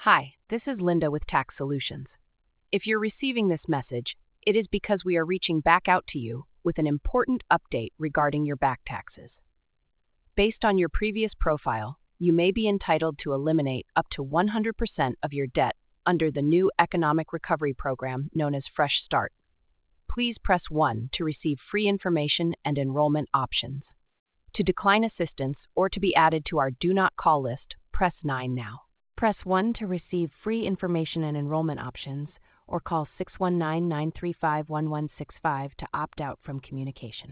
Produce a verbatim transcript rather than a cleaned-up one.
Hi, this is Linda with Tax Solutions. If you're receiving this message, it is because we are reaching back out to you with an important update regarding your back taxes. Based on your previous profile, you may be entitled to eliminate up to one hundred percent of your debt under the new economic recovery program known as Fresh Start. Please press one to receive free information and enrollment options. To decline assistance or to be added to our Do Not Call list, press nine now. Press one to receive free information and enrollment options, or call six one nine, nine three five, one one six five to opt out from communication.